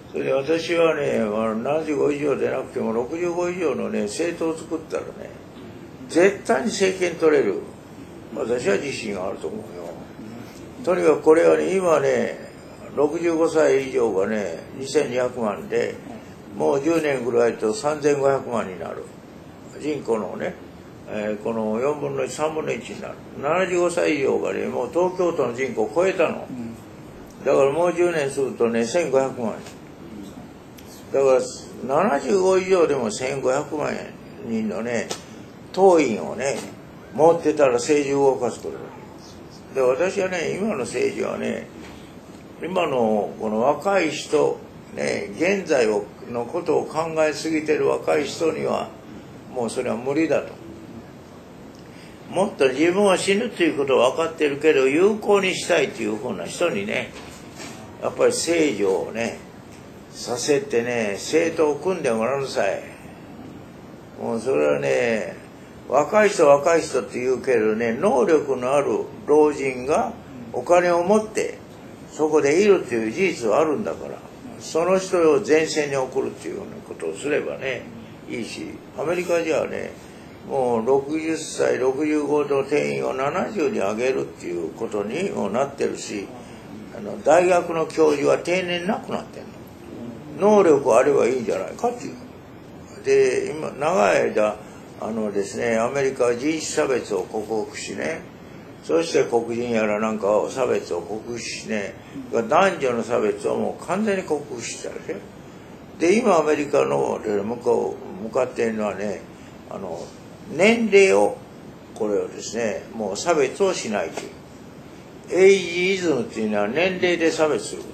それで私はね、75以上でなくても65以上のね、政党を作ったらね、絶対に政権取れる。私は自信があると思うよ。とにかくこれはね、今ね、65歳以上がね、2200万で、もう10年ぐらいと3500万になる。人口のね、この4分の1、3分の1になる。75歳以上がね、もう東京都の人口を超えたの。だからもう10年するとね、1500万。だから75以上でも1500万人のね、党員をね、持ってたら政治を動かすことだ。で、私はね、今の政治はね、今のこの若い人、ね、現在のことを考えすぎてる若い人には、もうそれは無理だと。もっと自分は死ぬということは分かってるけど、有効にしたいというふうな人にね、やっぱり政治をね、させてね、政党を組んでもらうさい。もうそれはね、若い人って言うけどね、能力のある老人がお金を持ってそこでいるっていう事実はあるんだから、その人を前線に送るっていうようなことをすればね、いいし、アメリカじゃね、もう60歳、65の定員を70に上げるっていうことにもなってるし、大学の教授は定年なくなってんの。能力あればいいんじゃないかっていう。で、今、長い間、ですね、アメリカは人種差別を克服しね、そして黒人やらなんか差別を克服しね、男女の差別をもう完全に克服したわけで、今アメリカの向かっているのはね、年齢を、これをですね、もう差別をしないという。エイジイズムっていうのは年齢で差別すること。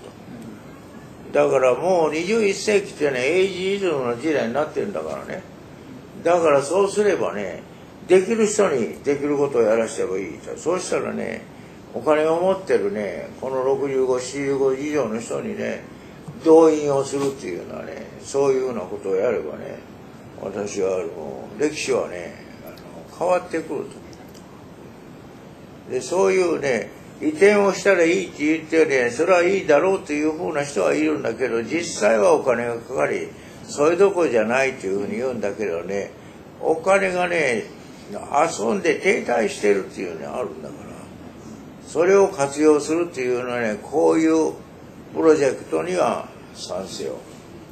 だからもう21世紀っていうのはエイジイズムの時代になってるんだからね。だからそうすればね、できる人にできることをやらせればいいと。そうしたらね、お金を持ってるね、この65、45以上の人にね、動員をするっていうのはね、そういうようなことをやればね、私はもう歴史はね、変わってくると。で、そういうね、移転をしたらいいって言ってね、それはいいだろうというふうな人はいるんだけど、実際はお金がかかり、それどころじゃないというふうに言うんだけどね、お金がね、遊んで停滞してるっていうのがあるんだから、それを活用するっていうのはね、こういうプロジェクトには賛成を。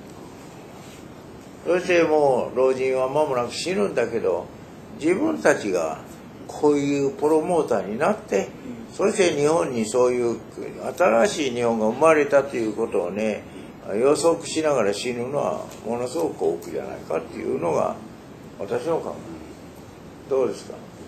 そしてもう老人は間もなく死ぬんだけど、自分たちがこういうプロモーターになって、そして日本にそういう新しい日本が生まれたということをね、予測しながら死ぬのはものすごく多くじゃないかっていうのが私の考え。どうですか？